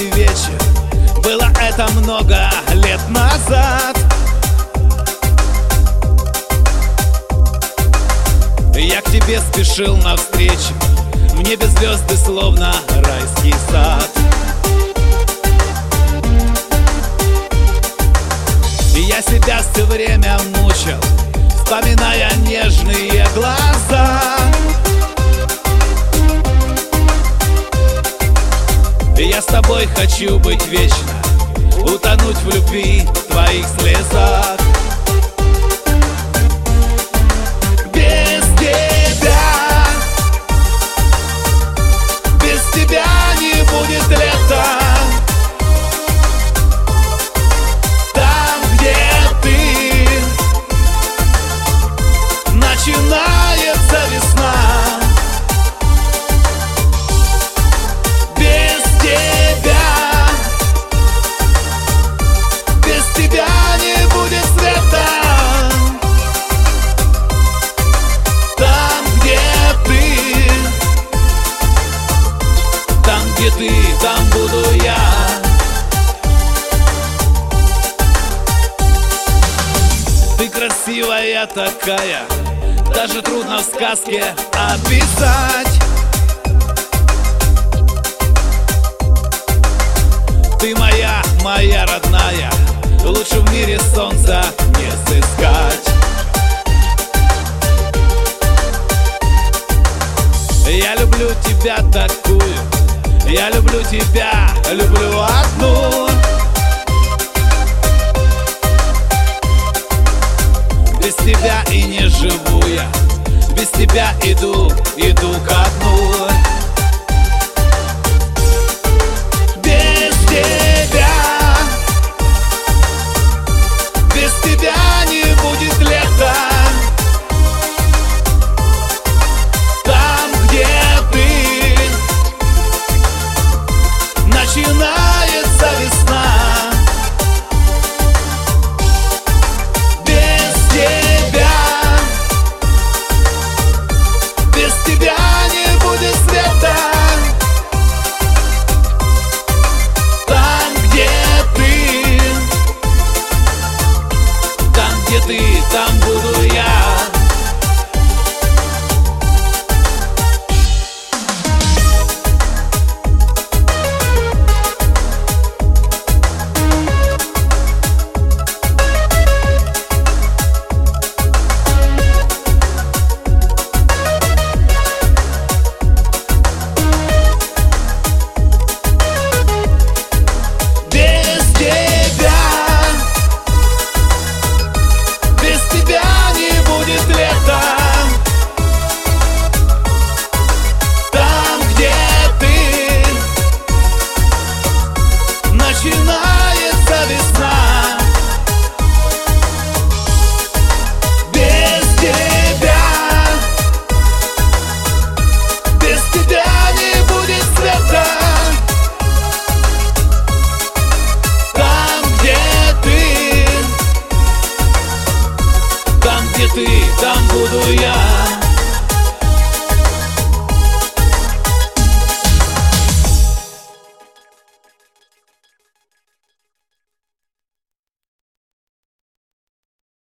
новогодний вечер. Было это много лет назад. Я к тебе спешил навстречу, в небе звезды, словно райский сад. И я себя все время мучил, вспоминая нежные глаза. И я с тобой хочу быть вечно, утонуть в любви, в твоих слезах. Без тебя не будет лета. Там, где ты, начинается весна. Без тебя не будет света. Там, где ты, там буду я. Ты красивая такая, даже трудно в сказке описать. Ты моя, моя родная, лучше в мире солнца не сыскать. Я люблю тебя такую, я люблю тебя, люблю одну. Без тебя и не живу я, без тебя иду ко дну. Без тебя не будет лета. Там, где ты, начинается весна. Без тебя не будет света. Там, где ты, там буду я. Начинается весна. Без тебя не будет света. Там, где ты, там буду я.